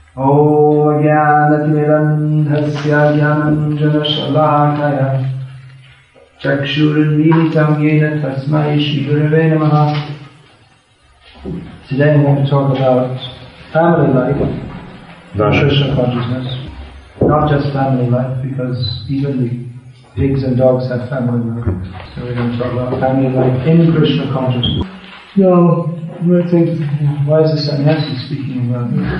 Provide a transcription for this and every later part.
Om Jnanatimirandhasya Jnananjana Shalakaya Chakshurunmilitam Yena Tasmai Shri Gurave Namaha. Today I'm going to talk about family life, Krishna consciousness. Not just family life, because even the pigs and dogs have family life. So we're going to talk about family life in Krishna consciousness. No, you think, why is the sannyasi speaking about this?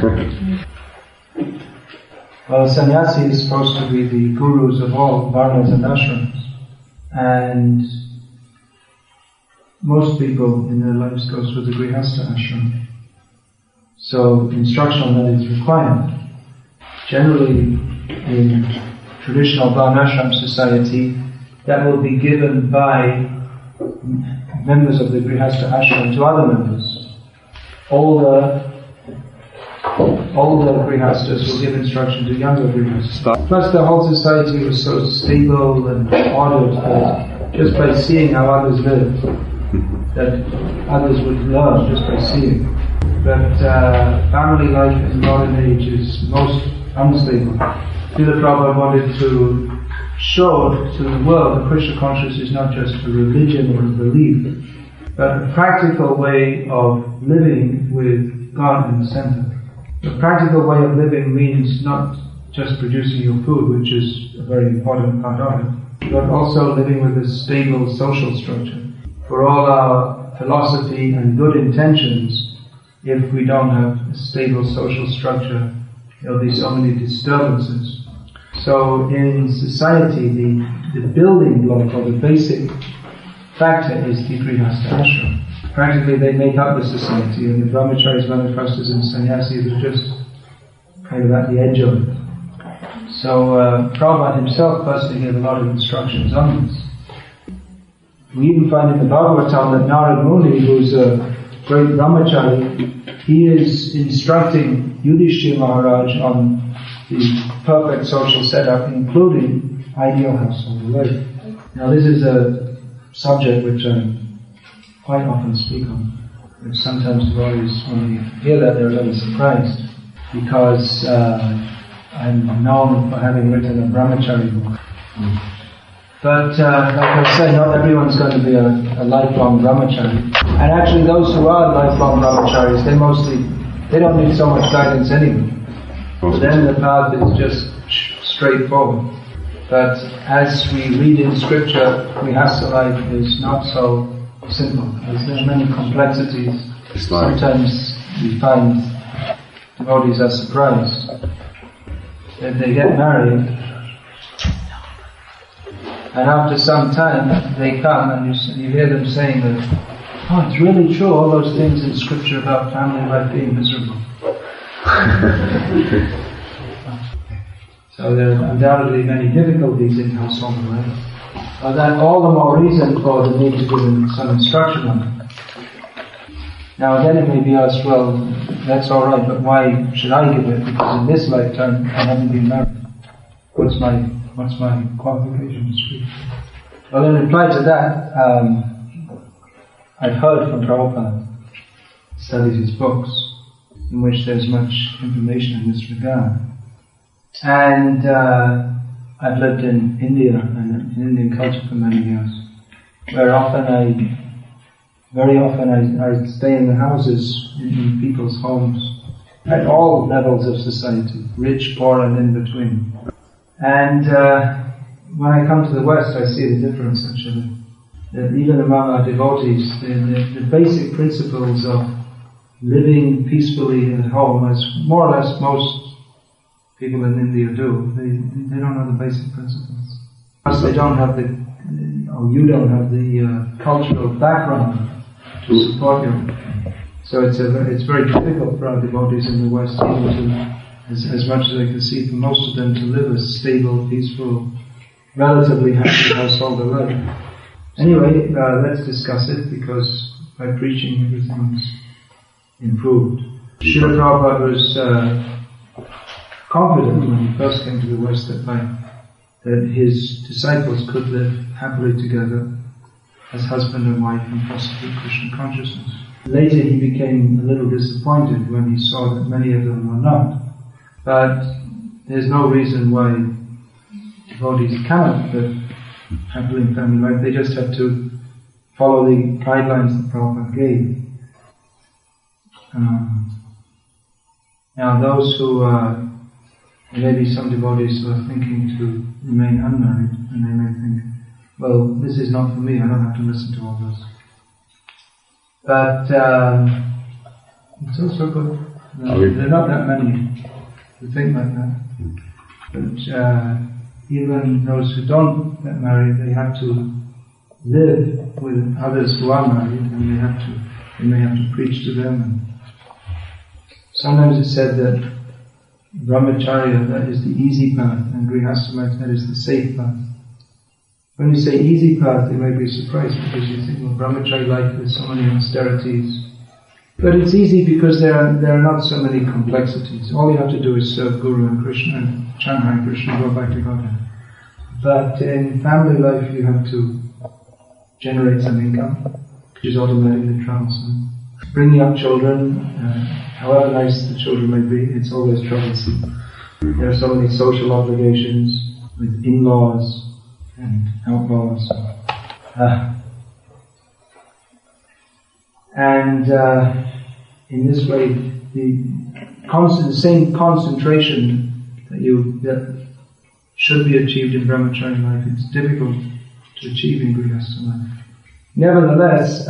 Well, the sannyasi is supposed to be the gurus of all varnas and ashrams. And most people in their lives go through the grihastha ashram. So instruction on that is required. Generally, in traditional varnashram society, that will be given by members of the grihastha ashram to other members. Older grihasthas will give instruction to younger grihasthas. Plus the whole society was so stable and ordered that just by seeing how others live, that others would learn just by seeing. But family life in modern age is most unstable. Srila Prabhupada wanted to show to the world that Krishna consciousness is not just a religion or a belief, but a practical way of living with God in the center. The practical way of living means not just producing your food, which is a very important part of it, but also living with a stable social structure. For all our philosophy and good intentions, if we don't have a stable social structure, there'll be so many disturbances. So in society, the building block or the basic factor is the grihastha ashram. Practically they make up the society, and the brahmacharis, vanapastas and sannyasis are just kind of at the edge of it. So Prabhupada himself personally gave a lot of instructions on this. We even find in the Bhagavatam that Narad Muni, who's a great brahmachari, he is instructing Yudhishthira Maharaj on the perfect social setup, including ideal household life. Now this is a subject which I quite often speak on. Sometimes devotees, when they hear that, they're a little surprised, because I'm known for having written a brahmachari book. But like I say, not everyone's going to be a lifelong brahmachari. And actually those who are lifelong brahmacharis, they don't need so much guidance anyway. For them the path is just straightforward. But as we read in scripture, grihastha life is not so simple. There are many complexities. Sometimes we find devotees are surprised that they get married, and after some time they come and you hear them saying that, oh, it's really true, all those things in scripture about family life being miserable. So there are undoubtedly many difficulties in household life. That all the more reason for the need to give them some instruction on it. Now again it may be asked, well, that's alright, but why should I give it? Because in this lifetime I haven't been married. What's my qualifications? Well, in reply to that, I've heard from Prabhupada, studied his books, in which there's much information in this regard. And I've lived in India and in Indian culture for many years, where very often I stay in the houses, in people's homes, at all levels of society, rich, poor and in between. And when I come to the West, I see the difference actually. That even among our devotees, the basic principles of living peacefully at home, as more or less most people in India do, they don't know the basic principles. Plus they don't have you don't have the cultural background to support you. So it's very difficult for our devotees in the West even to, as much as I can see, for most of them to live a stable, peaceful, relatively happy household life. Anyway, let's discuss it, because by preaching everything's improved. Srila Prabhupada was confident when he first came to the West that his disciples could live happily together as husband and wife and prosecute Krishna consciousness. Later he became a little disappointed when he saw that many of them were not. But there's no reason why devotees cannot live happily in family life. They just have to follow the guidelines that Prabhupada gave. Now those who there may be some devotees who are thinking to remain unmarried, and they may think, well, this is not for me, I don't have to listen to all this. But it's also good. There are not that many who think like that. But even those who don't get married, they have to live with others who are married, and they may have to preach to them. And sometimes it's said that brahmacharya, that is the easy path, and grihastha life, that is the safe path. When you say easy path, you may be surprised because you think, well, brahmacharya life with so many austerities. But it's easy because there are not so many complexities. All you have to do is serve Guru and Krishna and chant Hare Krishna and go back to Godhead. But in family life, you have to generate some income, which is automatically troublesome. Bringing up children, however nice the children may be, it's always troublesome. There are so many social obligations with in-laws and outlaws. In this way, the same concentration that should be achieved in brahmacharya life, it's difficult to achieve in grihastha life. Nevertheless,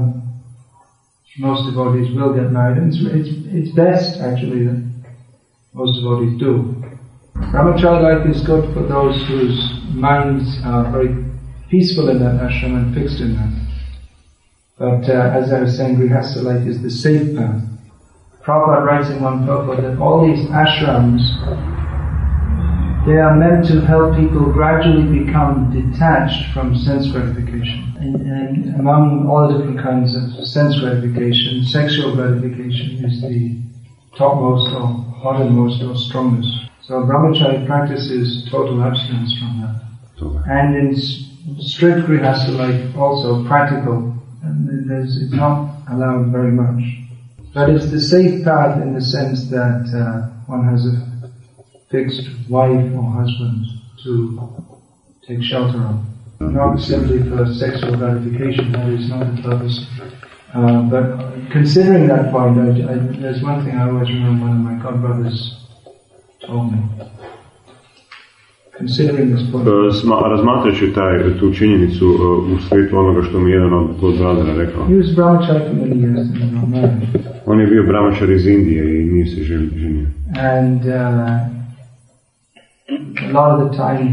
most devotees will get married, and it's best actually that most devotees do. Brahmacharya life is good for those whose minds are very peaceful in that ashram and fixed in that. But as I was saying, grihastha life is the safe path. Prabhupada writes in one purport that all these ashrams, they are meant to help people gradually become detached from sense gratification. And among all the different kinds of sense gratification, sexual gratification is the topmost or bottommost or strongest. So brahmacharya practices total abstinence from that. And in strict grihastha life also practical. And it's not allowed very much. But it's the safe path in the sense that one has a fixed wife or husband to take shelter of. Not simply for sexual gratification, that is not the purpose. But considering that point, there's one thing I always remember one of my godbrothers told me. Considering this point. Razmatrajući tu činjenicu u svijetu onoga što mi jedan od godbradera rekao. He was brahmachari for many years and not married. On je bio brahmachar iz Indije i nije se ženio. And a lot of the time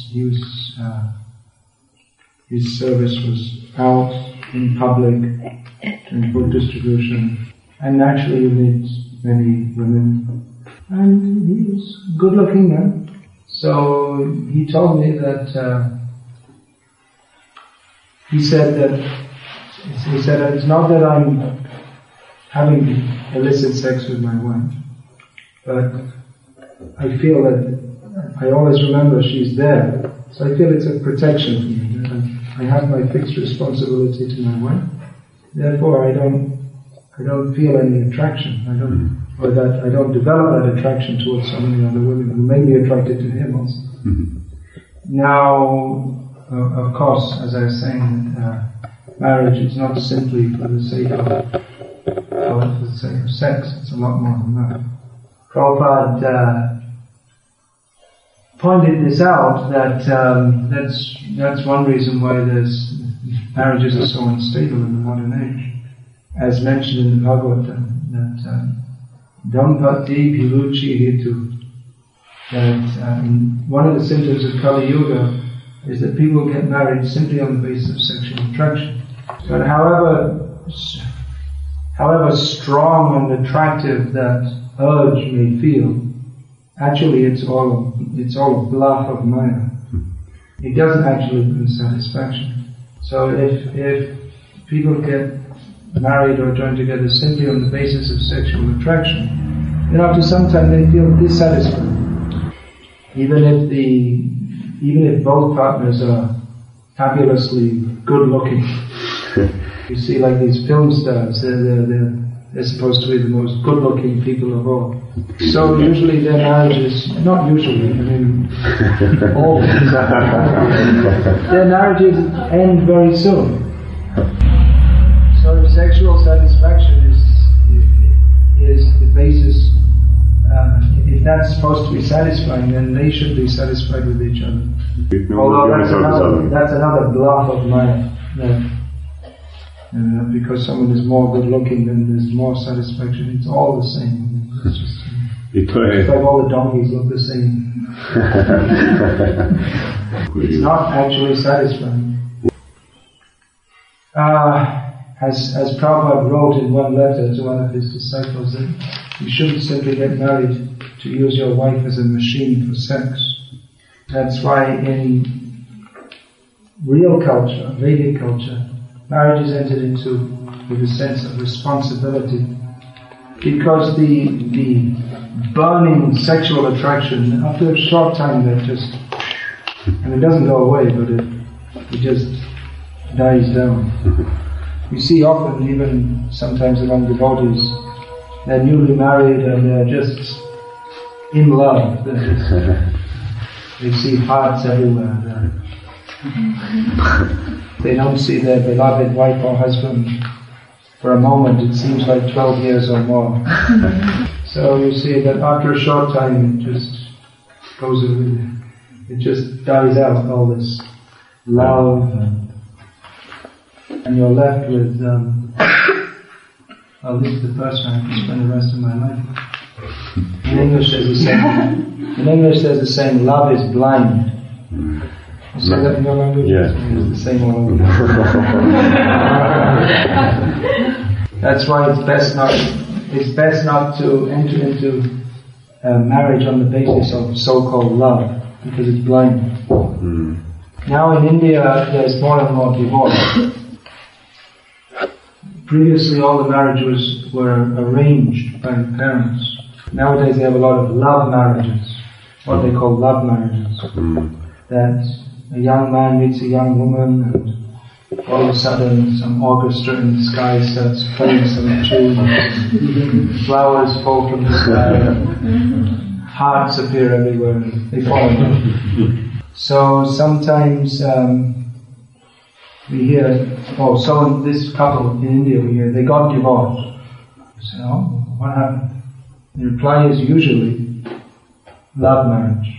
his service was out in public in book distribution, and naturally you meet many women, and he was good looking man. So he told me that he said it's not that I'm having illicit sex with my wife, but I feel that I always remember she's there, so I feel it's a protection for me. I have my fixed responsibility to my wife. Therefore, I don't feel any attraction. I don't develop that attraction towards so many other women who may be attracted to him also. Mm-hmm. Now, of course, as I was saying, marriage is not simply for the sake of sex. It's a lot more than that. Prabhupada pointed this out that that's one reason why marriages are so unstable in the modern age, as mentioned in the Bhagavatam, that Dampati Bhiruchi Hetu, that one of the symptoms of Kali Yuga is that people get married simply on the basis of sexual attraction. But however strong and attractive that urge may feel, actually it's all a bluff of Maya. It doesn't actually bring satisfaction. So if people get married or join together simply on the basis of sexual attraction, then after some time they feel dissatisfied. Even if both partners are fabulously good looking. You see like these film stars, they're they're supposed to be the most good-looking people of all. So usually their marriages, not usually, I mean, always, their marriages end very soon. So if sexual satisfaction is the basis, if that's supposed to be satisfying, then they should be satisfied with each other. Although that's another bluff of mine. Because someone is more good looking, then there's more satisfaction. It's all the same. It's like all the donkeys look the same. It's not actually satisfying. As Prabhupada wrote in one letter to one of his disciples, that you shouldn't simply get married to use your wife as a machine for sex. That's why in real culture, Vedic culture, marriage is entered into with a sense of responsibility, because the burning sexual attraction, after a short time, it doesn't go away, but it just dies down. You see often, even sometimes among devotees, they're newly married and they're just in love. They see hearts everywhere. They don't see their beloved wife or husband for a moment. It seems like 12 years or more. So you see that after a short time it just goes away. It just dies out, all this love, and you're left with, I'll leave the first one, I can spend the rest of my life. In English there's a saying, love is blind. You say that in your language? Yeah. It's the same one. That's why it's best not to enter into marriage on the basis of so-called love, because it's blind. Now in India there's more and more divorce. Previously all the marriages were arranged by the parents. Nowadays they have a lot of love marriages, what they call love marriages. That a young man meets a young woman and all of a sudden some orchestra in the sky starts playing some tune, flowers fall from the sky, hearts appear everywhere, they fall in love. So sometimes we hear, this couple in India, we hear, they got divorced. We say, what happened? The reply is usually love marriage.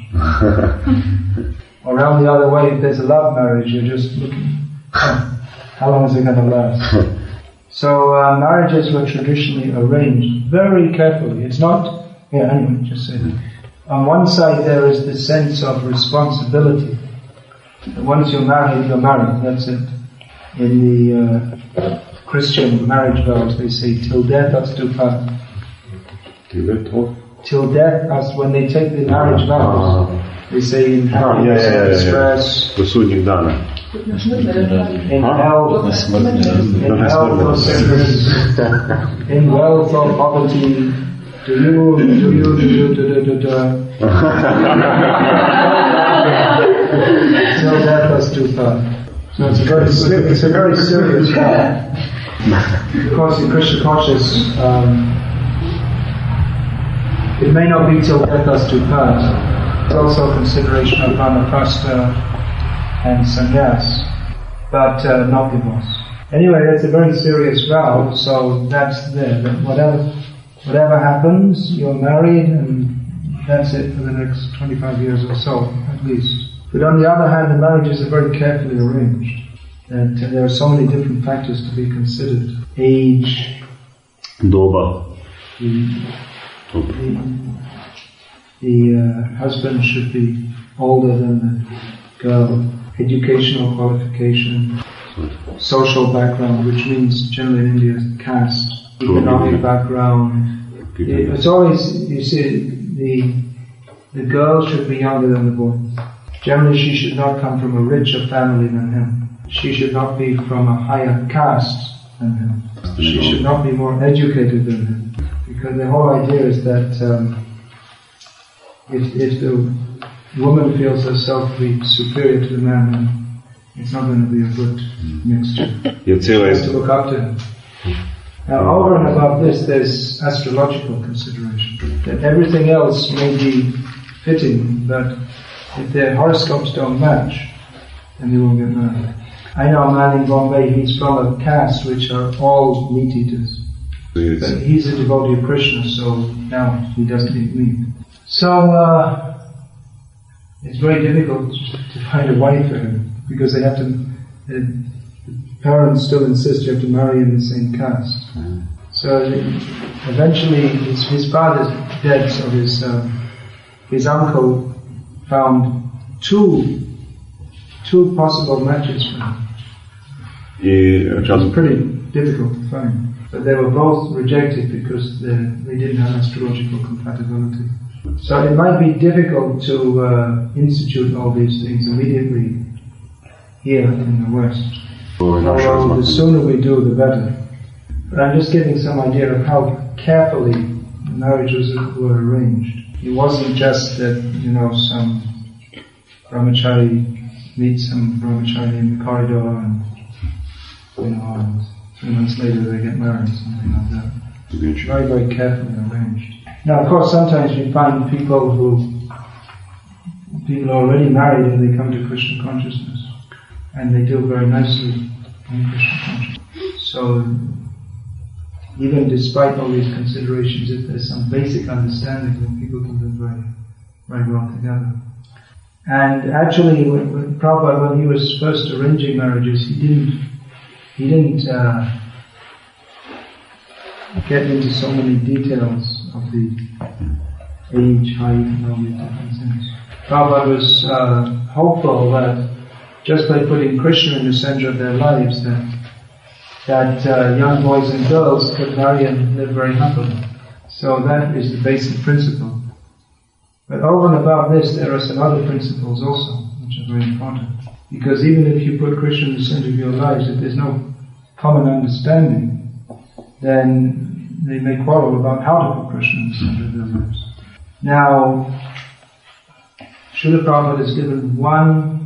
Or around the other way, if there's a love marriage, you're just looking, how long is it going to last? So marriages were traditionally arranged very carefully. It's not, just say that. On one side there is the sense of responsibility. Once you're married, that's it. In the Christian marriage vows, they say, till death us do part. Till death us, when they take the marriage vows, they say in happiness and distress, in health or sickness, in wealth or poverty, till death us do part. So it's a very serious vow. Of course, in Krishna consciousness, it may not be till death us do part. It's also a consideration of vanaprastha and sannyas, but not divorce. Anyway, that's a very serious vow, so that's there. That whatever happens, you're married, and that's it for the next 25 years or so, at least. But on the other hand, the marriages are very carefully arranged. That there are so many different factors to be considered. Age, Doba. The husband should be older than the girl. Educational qualification, social background, which means generally in India caste, economic background. It's always, you see, the girl should be younger than the boy. Generally she should not come from a richer family than him. She should not be from a higher caste than him. She should not be more educated than him. Because the whole idea is that if the woman feels herself to be superior to the man, then it's not going to be a good mixture. She has to look up to him. Now, over and above this, there's astrological consideration. That everything else may be fitting, but if their horoscopes don't match, then they won't get married. I know a man in Bombay, he's from a caste which are all meat eaters. Yes. But he's a devotee of Krishna, so now he doesn't eat meat. So, it's very difficult to find a wife for him, because they have to, the parents still insist you have to marry in the same caste. So eventually his father's dead, so his uncle found two possible matches for him. It was pretty difficult to find. But they were both rejected because they didn't have astrological compatibility. So it might be difficult to institute all these things immediately here in the West. Although the sooner we do, the better. But I'm just giving some idea of how carefully marriages were arranged. It wasn't just that, some brahmachari meets some brahmachari in the corridor and 3 months later they get married, something like that. Very, very carefully arranged. Now, of course, sometimes we find people are already married and they come to Krishna consciousness, and they do very nicely in Krishna consciousness. So, even despite all these considerations, if there's some basic understanding, then people can live very, very well together. And actually, when Prabhupada, when he was first arranging marriages, he didn't get into so many details of the age, height, and all these different things. Prabhupada was hopeful that just by putting Krishna in the center of their lives, that young boys and girls could marry and live very happily. So that is the basic principle. But over and above this, there are some other principles also, which are very important. Because even if you put Krishna in the center of your lives, if there's no common understanding, then they may quarrel about how to put Krishna in the center of their lives. Now, Srila Prabhupada has given one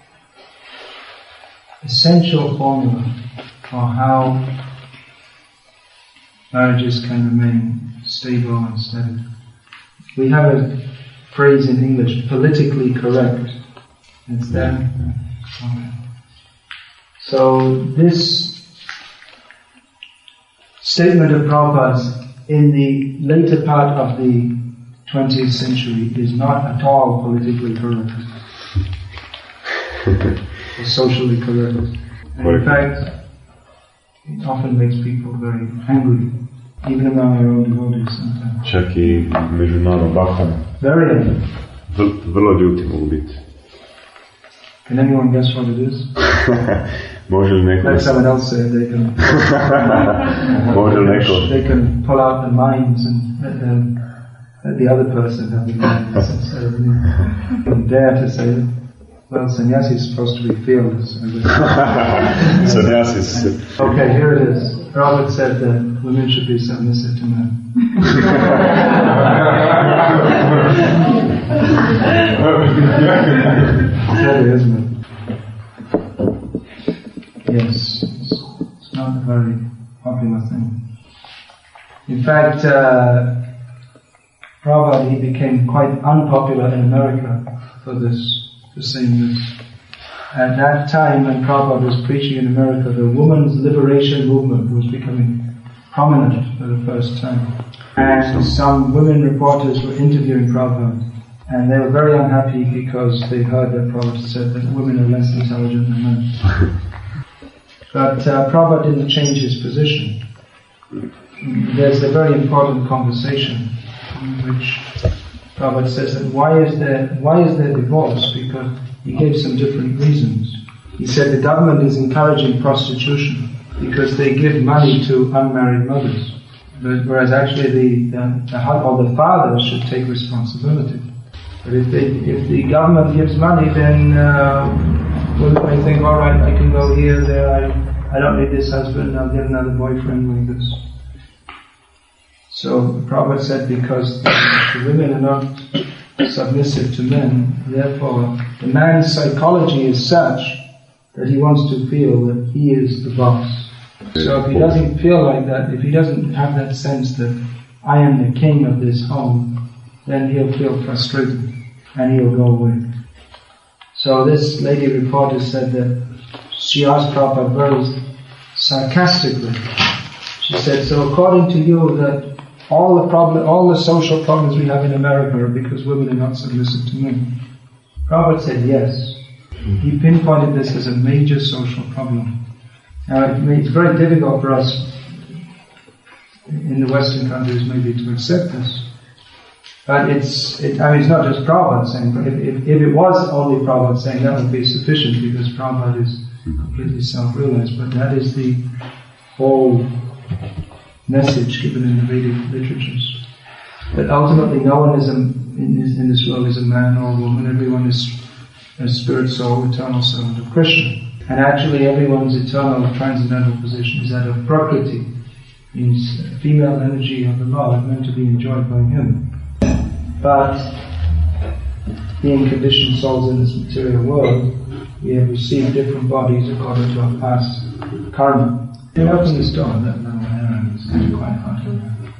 essential formula for how marriages can remain stable and steady. We have a phrase in English, politically correct. It's there. Okay. So this statement of Prabhupada's in the later part of the 20th century is not at all politically correct or socially correct. And in fact, it often makes people very angry, even among our own devotees sometimes. Čak i među nama bahom. Very angry. Vrlo ljuti mogu biti. Can anyone guess what it is? Može li neko... Let someone else say it, they can... Može li neko... They can pull out the minds and let the other person have the minds instead of me. And dare to say it. Well, sannyasi is supposed to be fearless. Sannyasi is... Okay, here it is. Prabhupada said that women should be submissive to men. Steady, isn't it? Yes, it's not a very popular thing. In fact, Prabhupada, he became quite unpopular in America for saying this. At that time when Prabhupada was preaching in America, the women's liberation movement was becoming prominent for the first time. And some women reporters were interviewing Prabhupada, and they were very unhappy because they heard that Prabhupada said that women are less intelligent than men. But Prabhupada didn't change his position. There's a very important conversation in which Prabhupada says that why is there divorce? Because he gave some different reasons. He said the government is encouraging prostitution because they give money to unmarried mothers, whereas actually the father should take responsibility. But if the government gives money, then women may think, all right, I can go here, there. I don't need this husband. I'll get another boyfriend like this. So Prabhupada said because the women are not submissive to men, therefore the man's psychology is such that he wants to feel that he is the boss. So if he doesn't feel like that, if he doesn't have that sense that I am the king of this home, then he'll feel frustrated and he'll go away. So this lady reporter said that she asked Prabhupada very sarcastically. She said, so according to you that all the social problems we have in America are because women are not submissive to men? Prabhupada said yes. He pinpointed this as a major social problem. Now it's very difficult for us in the Western countries maybe to accept this. But it's not just Prabhupada saying, but if it was only Prabhupada saying, that would be sufficient because Prabhupada is completely self-realized. But that is the whole message given in the Vedic literatures. That ultimately no one is in this world is a man or a woman, everyone is a spirit soul, eternal servant of Krishna. And actually everyone's eternal transcendental position is that of Prakriti, means female energy of the Lord, meant to be enjoyed by him. But being conditioned souls in this material world, we have received different bodies according to our past karma. Can you open this door? That little area is quite hard to remember.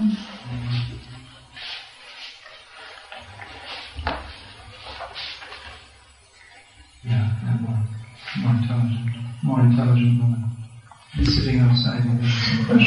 Yeah, that one. More intelligent woman. Sitting outside and getting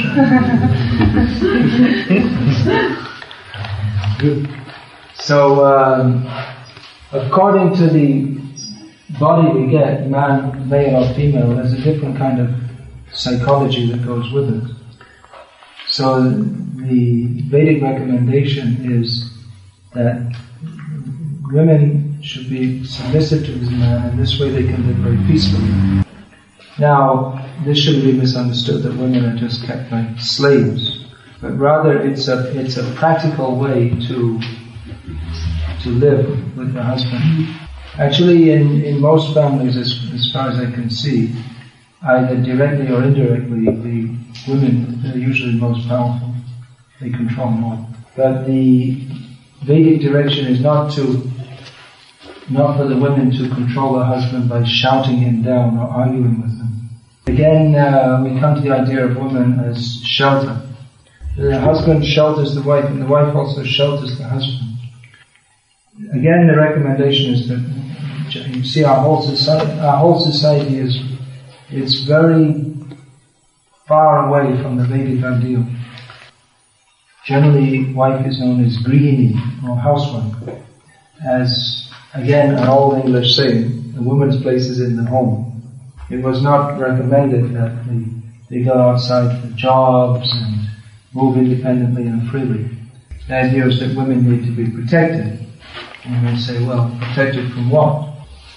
some pressure. Good. So, according to the body we get, man, male or female, there's a different kind of psychology that goes with it. So, the Vedic recommendation is that women should be submissive to this man, and this way they can live very peacefully. Now, this shouldn't be misunderstood that women are just kept like slaves, but rather it's a practical way to live with the husband. Actually, in most families, as far as I can see, either directly or indirectly, the women are usually most powerful. They control more. But the Vedic direction is not for the women to control the husband by shouting him down or arguing with him. Again, we come to the idea of women as shelter. The husband shelters the wife, and the wife also shelters the husband. Again, the recommendation is that you see our whole society is very far away from the Vedic ideal. Generally, wife is known as grihini or housewife. As again, an old English saying, the woman's place is in the home. It was not recommended that they go outside for jobs and move independently and freely. The idea is that women need to be protected. And you may say, well, protected from what?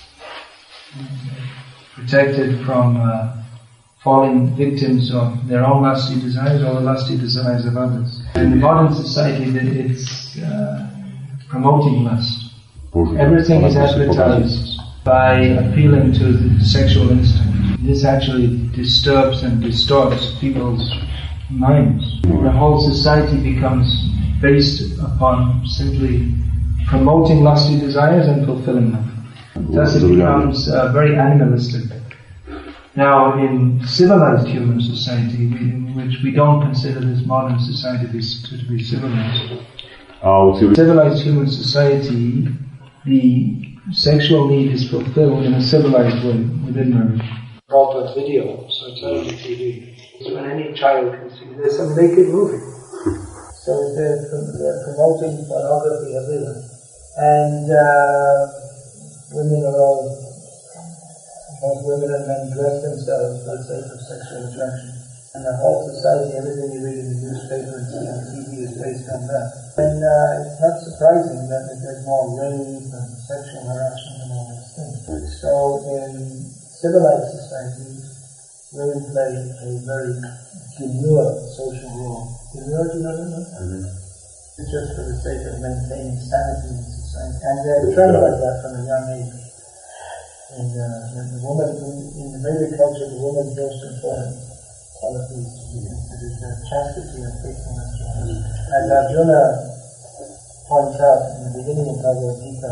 Protected from falling victims of their own lusty desires or the lusty desires of others. In the modern society, it's promoting lust. Everything is advertised by appealing to the sexual instinct. This actually disturbs and distorts people's minds. The whole society becomes based upon simply promoting lusty desires and fulfilling them. Thus it becomes very animalistic. Now, in civilized human society, in which we don't consider this modern society to be civilized, civilized human society, the sexual need is fulfilled in a civilized way within marriage. Proper video, so it's TV. So when any child can see, there's some naked movie. So they're promoting pornography everywhere. And women are all, both women and men dress themselves for the sake of sexual attraction. And the whole society, everything you read in the newspaper and see on TV is based on that. And it's not surprising that there's more rape and sexual harassment and all these things. So in civilized societies, women play a very demure social role. Demure, do you know that? Mm-hmm. It's just for the sake of maintaining sanity in society. And they're trained like that from a young age. And the woman, in the Vedic culture, the woman's most important quality is chastity and faithfulness to her. As Arjuna points out in the beginning of Bhagavad Gita,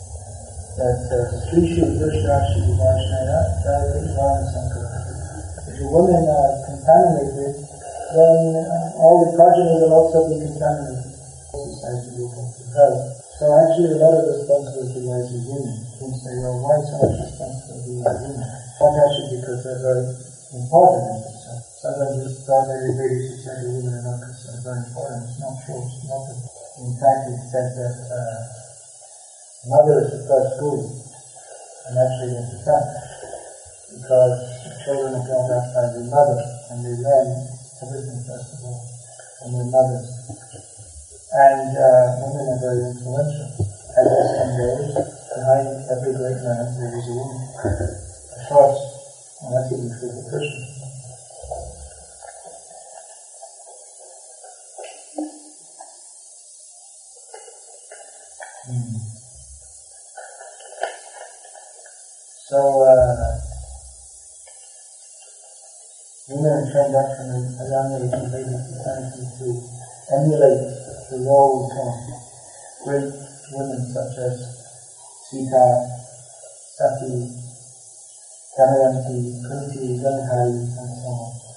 that Srishu Krishna Shri Vaishnava Dharma Sankara. the women are contaminated, then all the progeny will also be contaminated. Society will go to hell. So actually a lot of responsibility lies with women. You say, well, why so much responsibility with women? Not actually because they're very important in this sense. Sometimes we thought that everybody should say that women are not considered very important. It's not true. It's not. In fact, it said that mother is the first guru, and actually it's the son, because children are brought up by their mother, and they learn everything first of all from their mothers. And women are very influential. As the saying goes, behind every great man there is a woman. Of course, and that's even true for Krishna. So, women are trained up from a young age in Vedic society to emulate the roles of great women such as Sita, Sati, Damayanti, Kunti, Gandhari, and so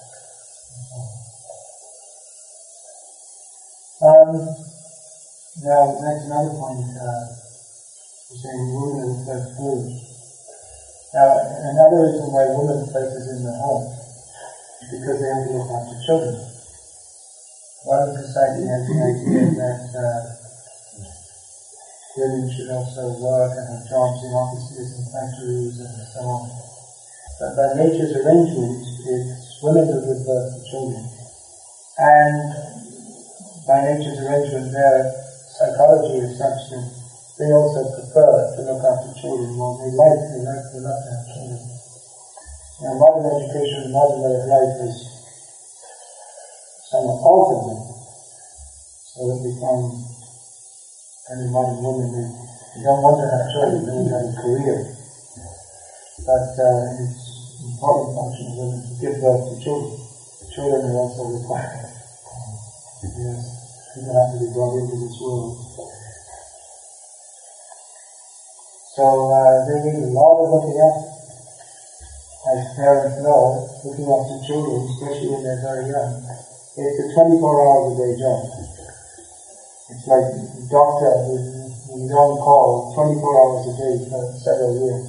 on. Now, that's another point. You're saying women are the first gurus. Now, another reason why women places in the home is because they have to look after children. Modern society has the idea that women should also work and have jobs in offices and factories and so on. But by nature's arrangement, it's women who give birth to children. And by nature's arrangement, their psychology is such that they also prefer to look after children more. They love to have children. Now, modern education and modern way of life is somewhat altered them, so that we find any modern women who don't want to have children, they don't have a career. But it's an important function of women to give birth to children. Children are also required. Yes, people have to be brought into this world. So they need a lot of looking after. As parents know, looking after children, especially when they're very young, it's a 24 hours a day job. It's like a doctor who's on call 24 hours a day for several years.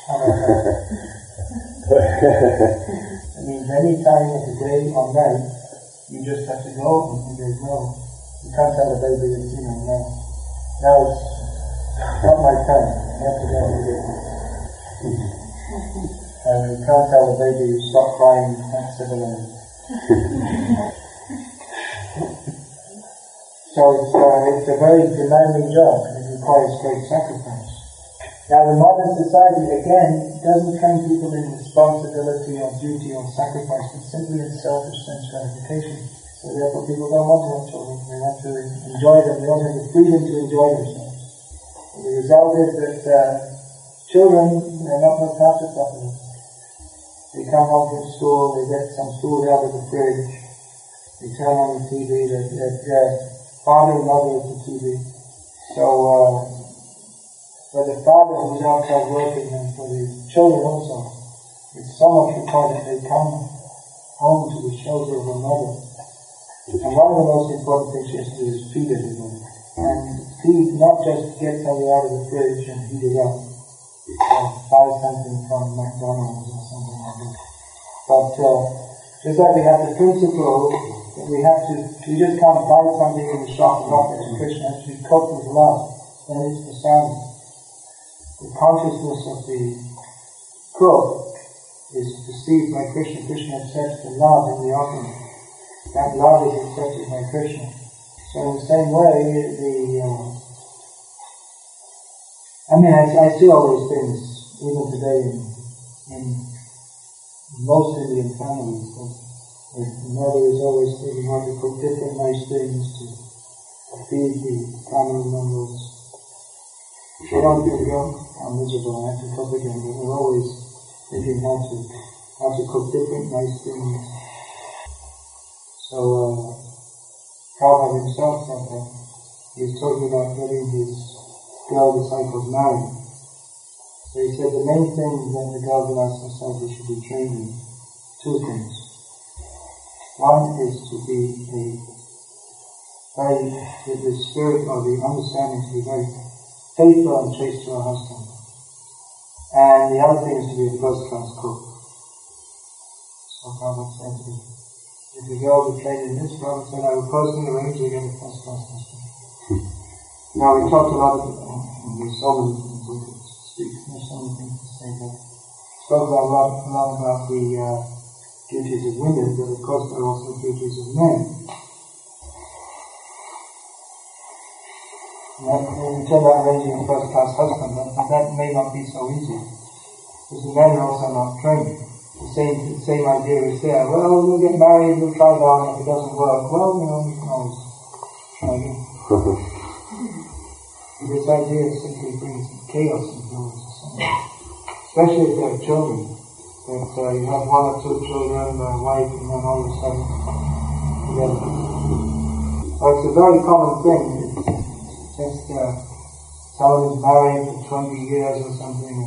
It means any time of the day or night, you just have to go, and there's you can't tell the baby it's, now it's not my time, I have to go and do it. And you can't tell the baby to stop crying at 7 a.m. So it's a very demanding job. It requires great sacrifice. Now the modern society, again, doesn't train people in responsibility or duty or sacrifice, but simply in selfish sense gratification. So therefore people don't want to have children. They want to enjoy them. They don't have the freedom to enjoy themselves. And the result is that children are not looked after properly. They come home from school, they get some food out of the fridge, they turn on the TV, their father and mother at the TV. So, for the father who's outside working and for the children also, it's so much important that they come home to the shelter of a mother. And one of the most important things she has to do is feed everybody. And feed, not just get something out of the fridge and heat it up, or buy something from McDonald's or something like that. But just like we have the principle that we just can't buy something in the shop and offer it to Krishna, it should be cooked with love, then it's prasadam. The consciousness of the cook is perceived by Krishna. Krishna accepts the love in the offering. That love is accepted by Krishna. So in the same way, I see all those things even today in most Indian families. The mother is always thinking how to cook different nice things to feed the family members. They don't feel young or miserable, I have to cook again, but they're always thinking how to cook different nice things. So Prabhupada himself said that he's talking about getting his girl disciples married. So he said the main thing that the girl disciples should be trained in, two things. One is to be with the spirit or the understanding to be very faithful and chaste to her husband. And the other thing is to be a first-class cook. So Prabhupada said, if you go be trained in this, Prabhupada said, I will personally arrange to get a first-class husband. Now we talked a lot about, there's so many things we could speak, there's so many things to say, but we spoke a lot about the duties of women, but of course there are also duties of men. In terms of arranging a first-class husband, that may not be so easy, because the men are also not trained. The same idea is there. Well, we'll get married, we'll try it on, if it doesn't work, well, you can always try again. This idea simply brings chaos into the society, especially if you have children. That you have one or two children, a wife, and then all of a sudden together. Well, it's a very common thing. It's just someone is married for 20 years or something.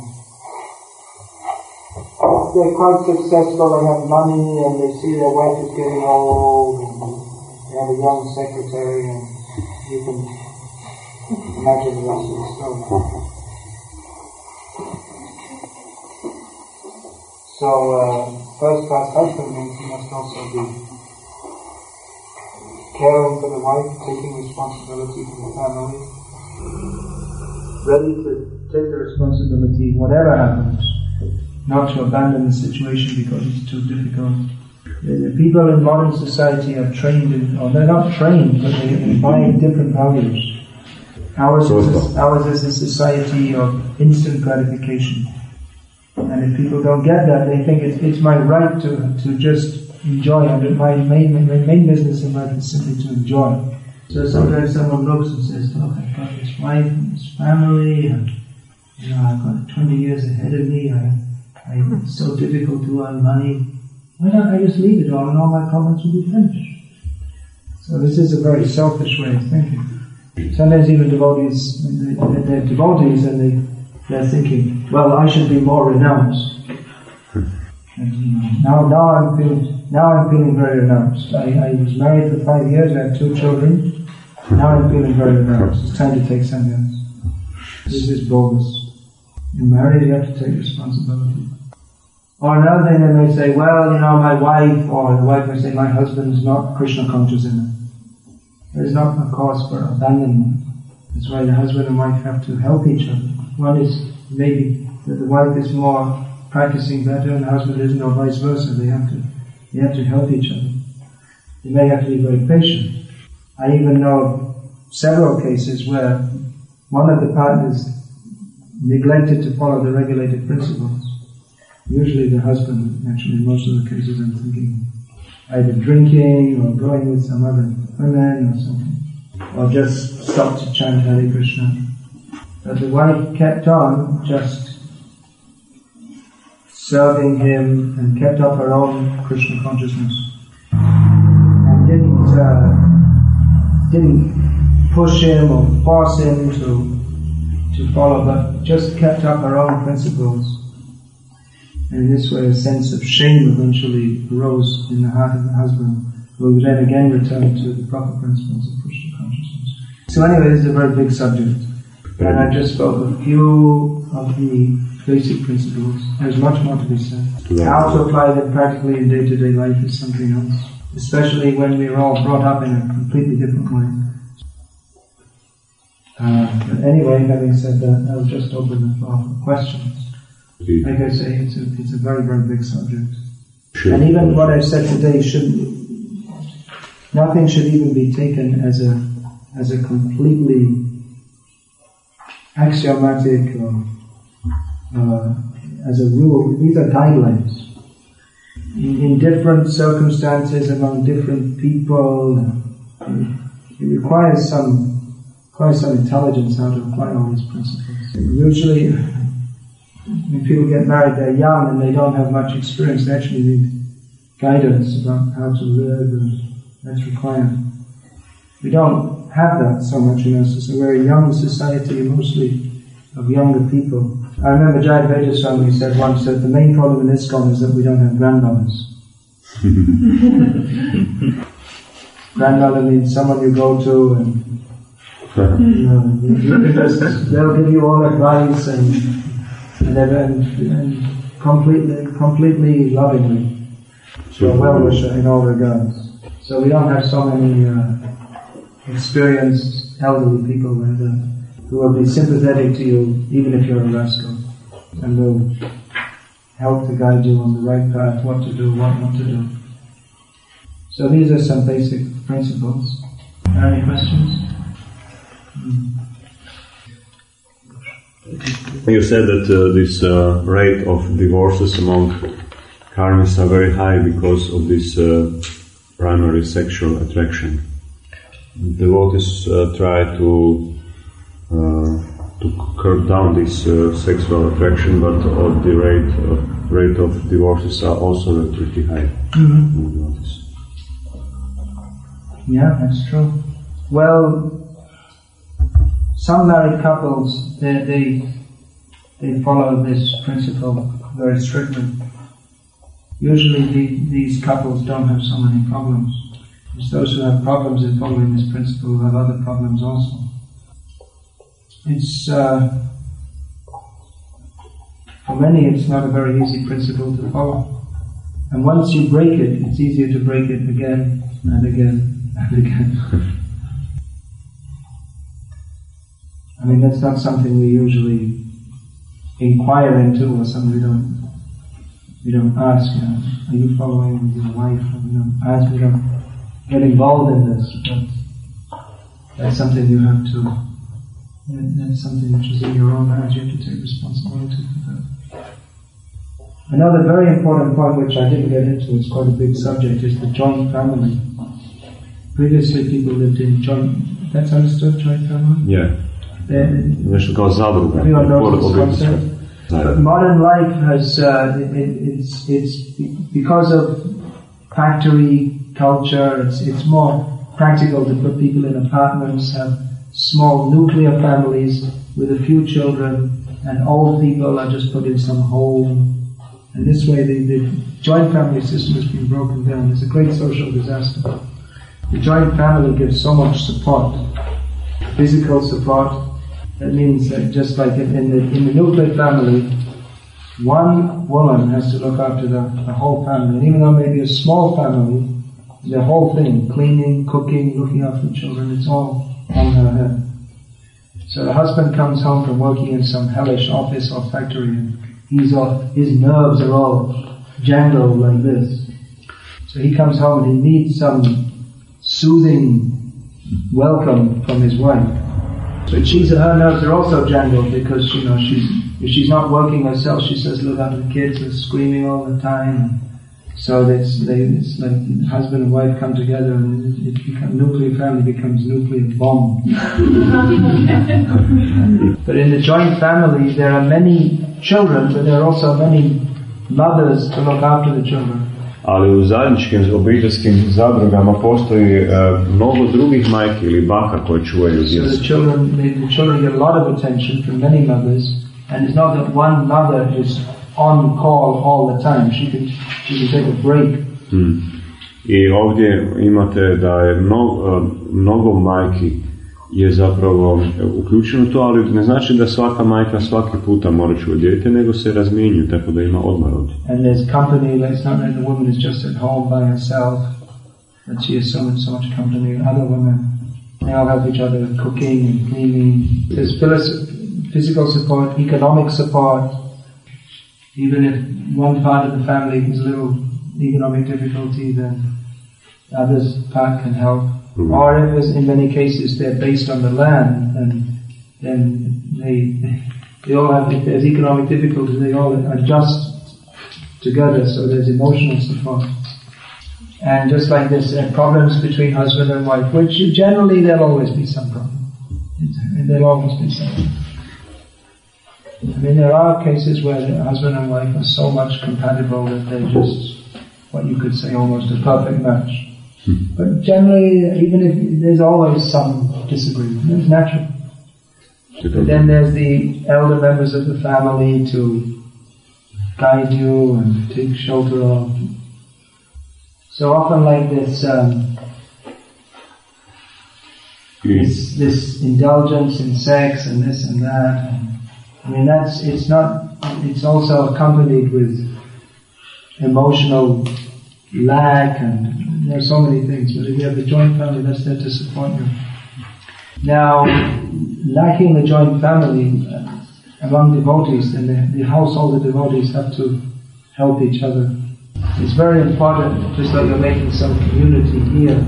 They're quite successful, they have money, and they see their wife is getting old, and they have a young secretary, and you can imagine the rest of the story. So, first-class husband means he must also be caring for the wife, taking responsibility for the family, ready to take the responsibility whatever happens, not to abandon the situation because it's too difficult. The people in modern society are trained or they're not trained, but they imbibe different values. Ours is a society of instant gratification. And if people don't get that, they think it's my right to just enjoy. And my main business in life is simply to enjoy. So sometimes someone looks and says, look, I've got this wife and this family, and I've got 20 years ahead of me, it's so difficult to earn money. Why don't I just leave it all and all my problems will be finished? So this is a very selfish way of thinking. Sometimes even devotees, they're devotees and they're thinking, well, I should be more renounced. And, now I'm feeling very renounced. I was married for 5 years, I have 2 children. Now I'm feeling very renounced. It's time to take something else. This is bogus. You're married, you have to take responsibility. Or another thing, they may say, well, my wife, or the wife may say, my husband is not Krishna conscious enough. There's not a cause for abandonment. That's why the husband and wife have to help each other. One is maybe that the wife is more practicing better and the husband isn't, or vice versa. They have to help each other. They may have to be very patient. I even know of several cases where one of the partners neglected to follow the regulated principles. Usually the husband, actually in most of the cases I'm thinking, either drinking or going with some other women or something, or just stopped to chant Hare Krishna. But the wife kept on just serving him and kept up her own Krishna consciousness and didn't push him or force him to follow, but just kept up her own principles. And in this way a sense of shame eventually arose in the heart of the husband, who would then again return to the proper principles of Krishna consciousness. So anyway, this is a very big subject. And I just spoke a few of the basic principles. There's much more to be said. How to apply them practically in day-to-day life is something else. Especially when we're all brought up in a completely different way. But anyway, having said that, I'll just open the floor for questions. Like I say, it's a very, very big subject. Sure. And even what I've said today nothing should even be taken as a completely axiomatic or as a rule. These are guidelines. In different circumstances, among different people, it requires some intelligence how to apply all these principles. Usually, when people get married, they're young and they don't have much experience. They actually need guidance about how to live, and that's required. We don't have that so much in us. It's a very young society, mostly of younger people. I remember Jayadvaita Swami said once that the main problem in ISKCON is that we don't have grandmothers. Grandmother means someone you go to, and they'll give you all advice and completely lovingly. So a well-wisher in all regards. So we don't have so many experienced elderly people like that, who will be sympathetic to you even if you're a rascal, and will help to guide you on the right path, what to do, what not to do. So these are some basic principles. Are there any questions? You said that this rate of divorces among karmis are very high because of this primary sexual attraction. Devotees try to curb down this sexual attraction, but the rate of divorces are also pretty high. Mm-hmm. Yeah, that's true. Well, some married couples, they follow this principle very strictly. Usually these couples don't have so many problems. It's those who have problems in following this principle who have other problems also. It's, for many it's not a very easy principle to follow. And once you break it, it's easier to break it again and again and again. I mean, that's not something we usually inquire into, or something we don't ask, are you following your wife? We don't ask, we don't get involved in this, but that's something you have to, that's something which is in your own hands, you have to take responsibility for that. Another very important point which I didn't get into, it's quite a big subject, is the joint family. Previously people lived in joint, that's understood, joint family? Yeah. Nešto kao zadruga. But modern life has, it's because of factory culture, it's more practical to put people in apartments, have small nuclear families with a few children, and old people are just put in some home. And this way the joint family system has been broken down. It's a great social disaster. The joint family gives so much support, physical support. That means that just like in the nuclear family, one woman has to look after the whole family. And even though maybe a small family, the whole thing, cleaning, cooking, looking after the children, it's all on her head. So the husband comes home from working in some hellish office or factory, and his nerves are all jangled like this. So he comes home and he needs some soothing welcome from his wife. But her nerves are also jangled because, if she's not working herself, she says, look after the kids, they're screaming all the time. So it's like husband and wife come together and nuclear family becomes nuclear bomb. But in the joint family, there are many children, but there are also many mothers to look after the children. Ali u zajedničkim obiteljskim zadrugama postoji mnogo drugih majki ili baka koje čuvaju djecu. So the children get a lot of attention from many mothers, and it's not that one mother is on call all the time. She can take a break. I ovdje imate da je mnogo majki je zapravo uključeno to, ali ne znači da svaka majka svaki puta mora čuvati dijete, nego se razmjenjuju, tako da ima odmor ovdje. And there's company, it's not that the woman is just at home by herself, that she has so much company. Other women, they all help each other, cooking and cleaning. There's physical support, economic support. Even if one part of the family has a little economic difficulty, then the other part can help. Mm-hmm. Or if, in many cases, they're based on the land, and then they all have, if there's economic difficulty, they all adjust together, so there's emotional support. And just like this, there are problems between husband and wife, which generally there'll always be some problem. There'll always be something. I mean, there are cases where the husband and wife are so much compatible that they're just what you could say almost a perfect match. But generally, even if there's always some disagreement, it's natural. But then there's the elder members of the family to guide you and take shelter of. So often like this indulgence in sex and this and that. And, it's also accompanied with emotional lack, and there are so many things. But if you have a joint family, that's there to support you. Now, lacking a joint family among devotees, then the household devotees have to help each other. It's very important, just like you're making some community here,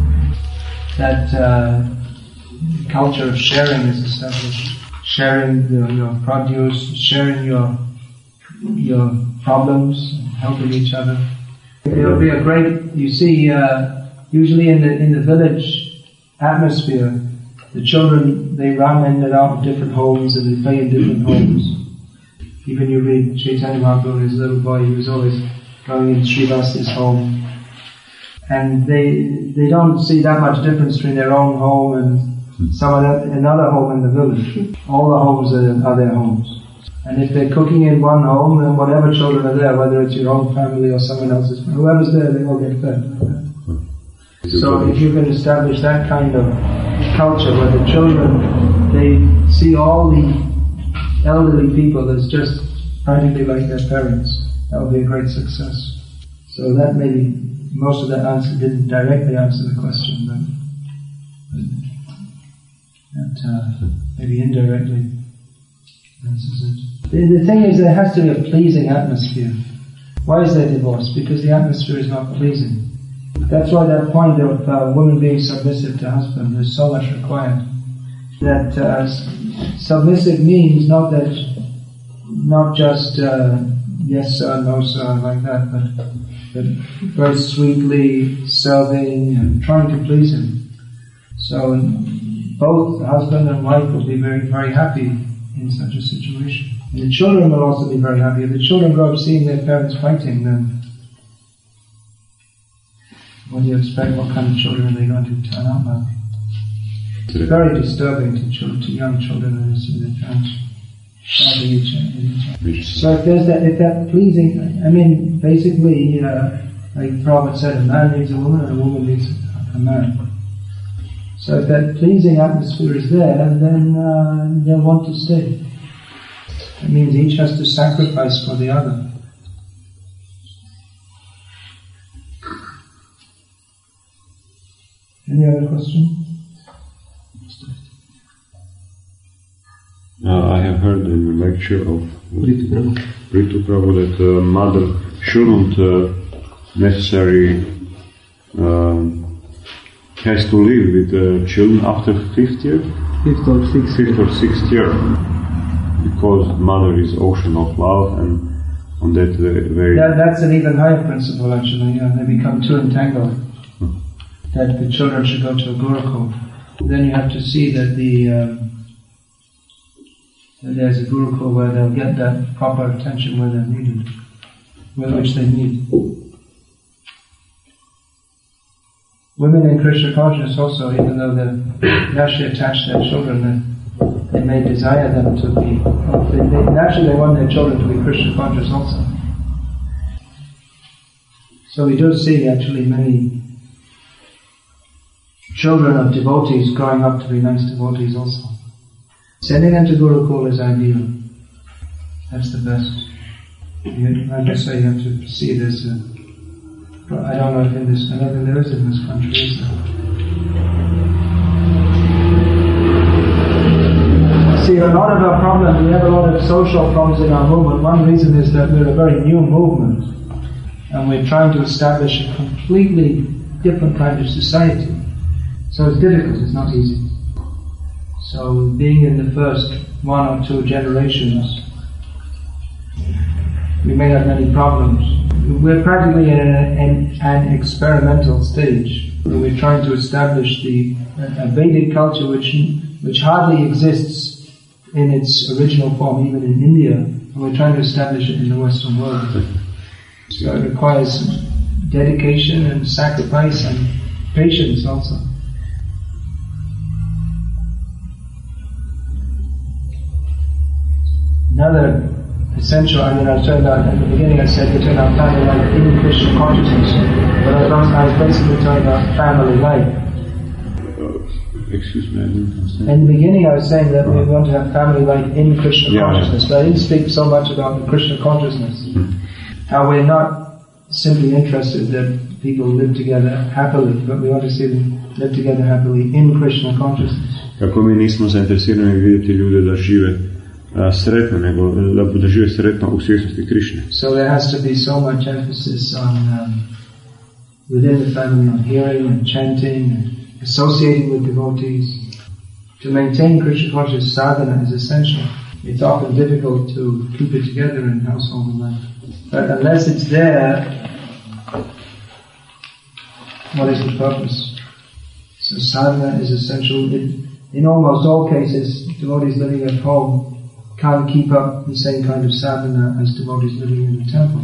that culture of sharing is established. Sharing your produce, sharing your problems, helping each other. It will be a great. You see, usually in the village atmosphere, the children they run in and out of different homes and they play in different homes. Even you read Chaitanya Mahaprabhu, his little boy, he was always going in Srivasa's home, and they don't see that much difference between their own home and another home in the village. All the homes are their homes. And if they're cooking in one home, then whatever children are there, whether it's your own family or someone else's, whoever's there, they all get fed. So if you can establish that kind of culture where the children, they see all the elderly people as just practically like their parents, that would be a great success. So that maybe, most of that answer didn't directly answer the question, but that maybe indirectly answers it. The thing is, there has to be a pleasing atmosphere. Why is there divorce? Because the atmosphere is not pleasing. That's why that point of women being submissive to husband, there's so much required. That submissive means not just yes sir, no sir, like that, but very sweetly serving and trying to please him. So both the husband and wife will be very, very happy in such a situation. And the children will also be very happy. If the children grow up seeing their parents fighting, then what do you expect? What kind of children are they going to turn out like? It's very disturbing to young children when they see their parents fighting each other. So if that pleasing, I mean, basically, like the Prophet said, a man needs a woman and a woman needs a man. So if that pleasing atmosphere is there, then they'll want to stay. It means each has to sacrifice for the other. Any other question? I have heard in the lecture of Ritu Prabhu that a mother shouldn't necessarily has to live with children after fifth or sixth year, because mother is ocean of love, and on that very... That's an even higher principle actually. They become too entangled. That the children should go to a Gurukul. Then you have to see that that there's a Gurukul where they'll get that proper attention where they're needed, which they need. Women in Krishna consciousness also, even though they're naturally attached to their children, they may desire them to be, naturally they want their children to be Krishna conscious also. So we do see actually many children of devotees growing up to be nice devotees also. Sending them to Gurukul is ideal. That's the best. I just say you have to see this. I don't know if in this, I don't think there is in this country, is there? See, a lot of our problems, we have a lot of social problems in our movement. One reason is that we're a very new movement, and we're trying to establish a completely different kind of society. So it's difficult, it's not easy. So being in the first 1 or 2 generations, we may have many problems. We're practically in an experimental stage, where we're trying to establish a Vedic culture which hardly exists in its original form, even in India, and we're trying to establish it in the Western world. So it requires dedication and sacrifice and patience also. Another essential. I mean, I turned out in the beginning. I said we turn out family life in Krishna consciousness, but I was basically talking about family life. Excuse me, I didn't understand. In the beginning, I was saying that we want to have family life in Krishna consciousness, but I didn't speak so much about the Krishna consciousness. How we're not simply interested that people live together happily, but we want to see them live together happily in Krishna consciousness. Kako mi nismo zainteresirani vidjeti ljude da žive sretno, nego da žive sretno u svjesnosti Krišne. So there has to be so much emphasis on within the family on hearing and chanting and associating with devotees. To maintain Krishna conscious sadhana is essential. It's often difficult to keep it together in household life. But unless it's there, what is the purpose? So sadhana is essential. In almost all cases, devotees living at home can't keep up the same kind of sadhana as devotees living in the temple.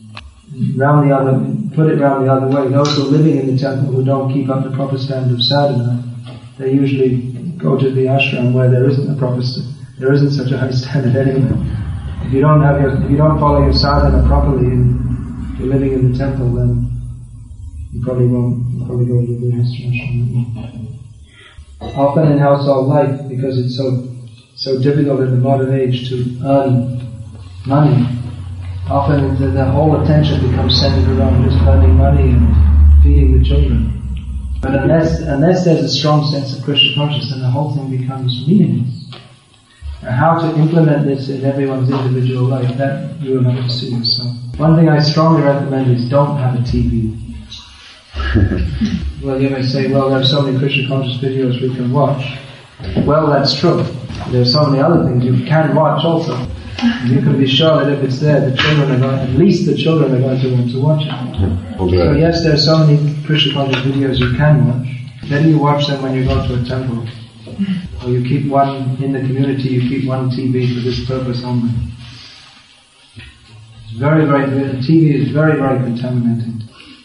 Put it round the other way. Those who are living in the temple who don't keep up the proper standard of sadhana, they usually go to the ashram where there isn't a proper there isn't such a high standard anyway. If you don't follow your sadhana properly and you're living in the temple, then you probably go to the ashram. Often in household life, because it's so difficult in the modern age to earn money, often the whole attention becomes centered around just earning money and feeding the children. But unless there's a strong sense of Krishna consciousness, then the whole thing becomes meaningless. Now, how to implement this in everyone's individual life, that you will have to see yourself. One thing I strongly recommend is don't have a TV. Well, you may say, well, there are so many Krishna conscious videos we can watch. Well, that's true. There are so many other things you can watch also. And you can be sure that if it's there, at least the children are going to want to watch it. Okay. So yes, there are so many Krishna conscious videos you can watch. Then you watch them when you go to a temple. Or you keep one in the community, you keep one TV for this purpose only. It's TV is very, very contaminating.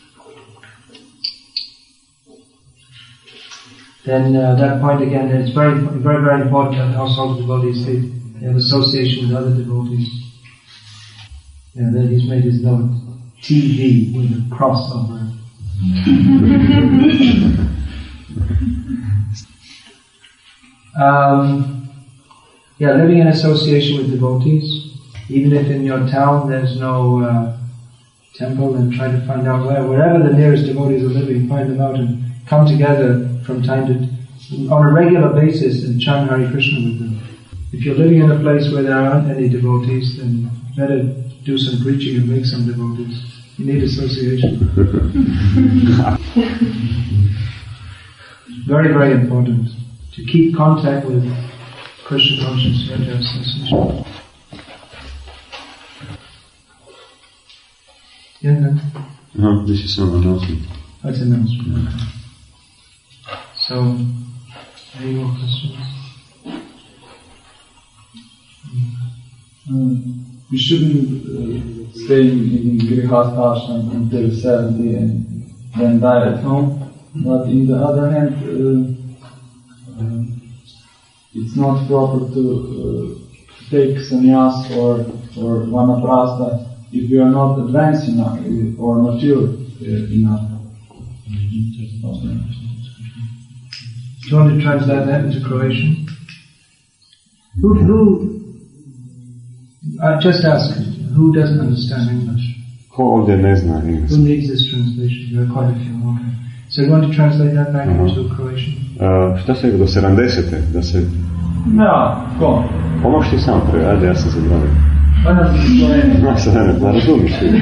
Then that point again, it's very, very, very important that household devotees they have association with other devotees. Yeah, then he's made his note, TV with a cross over it. Living in association with devotees. Even if in your town there's no temple, then try to find out wherever the nearest devotees are living, find them out and come together from time to on a regular basis and chant Hare Krishna with them. If you're living in a place where there aren't any devotees, then better do some preaching and make some devotees. You need association. Very, very important to keep contact with Krishna consciousness. You have to have association. Yeah, no? No, this is some announcement. That's an announcement. Okay. So, any more questions? We shouldn't stay in Grihastha ashram until 70 and then die at home. But on the other hand, it's not proper to take sannyas or vanaprastha if we are not advanced enough or mature enough. Do you want to translate that into Croatian? Just ask, who doesn't understand English? Ko ovdje ne zna engleski? Who needs this translation? There are quite a few, okay. So you want to translate that back into Croatian? Šta se je do 70. da se... Ja, ko? Pomoš ti sam prvi, ajde, ja sam zabravio. Pa ne znam Slovenija. Razumiš ti?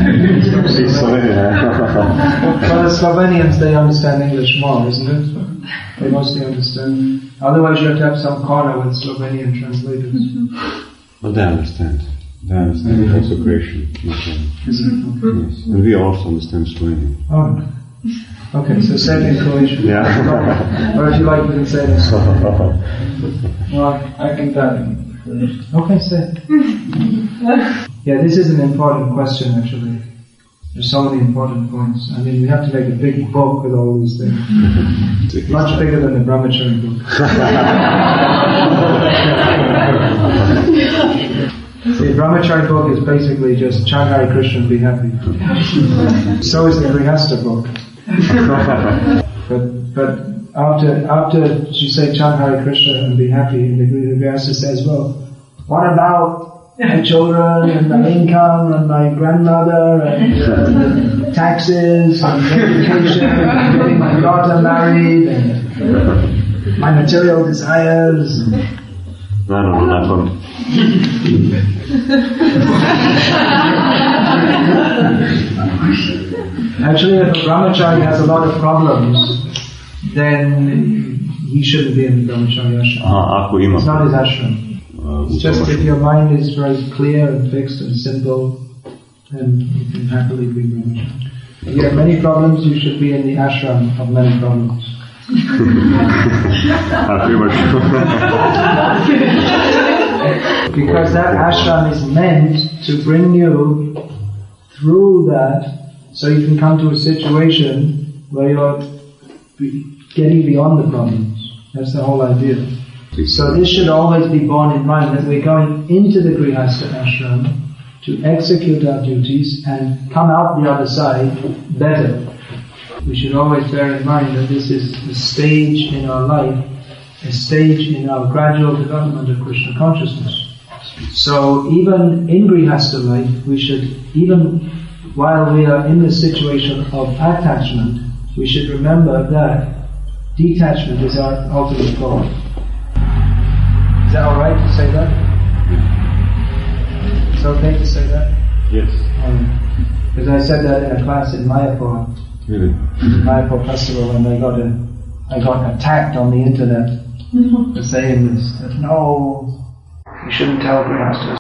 Well, the Slovenians, they understand English more, isn't it? They mostly understand. Otherwise you have to have some corner with Slovenian translators. Well, they understand. They understand also Croatian. Yes. And we also understand Slovenian. Oh. Okay, so say it in Croatian. Yeah. Or if you like, you can say it. Well, I can tell you. Okay, say it. Yeah, this is an important question actually. There's so many important points. I mean, we have to make a big book with all these things. Much bigger than the Brahmachari book. Brahmachari book is basically just chant Hare Krishna and be happy. So is the Grihastha book. But after you say chant Hare Krishna and be happy, the Grihastha says, well, what about my children and my income and my grandmother and taxes and education and getting my daughter married and my material desires? Nakon. Actually, if a brahmachari has a lot of problems, then he shouldn't be in the brahmachari ashram. It's not his ashram. It's just if your mind is very clear and fixed and simple, then you can happily be brahmachari. If you have many problems, you should be in the ashram of many problems. Because that ashram is meant to bring you through that, so you can come to a situation where you're getting beyond the problems. That's the whole idea. So this should always be borne in mind, that we're going into the Grihastha ashram to execute our duties and come out the other side better. We should always bear in mind that this is a stage in our life, a stage in our gradual development of Krishna consciousness. So even in Grihastha life, we should, even while we are in the situation of attachment, we should remember that detachment is our ultimate goal. Is that alright to say that? It's okay to say that? Yes. Because I said that in a class in Mayapur. Really? The Mayapur festival, and I got attacked on the internet for saying this. That no, you shouldn't tell Grihasthas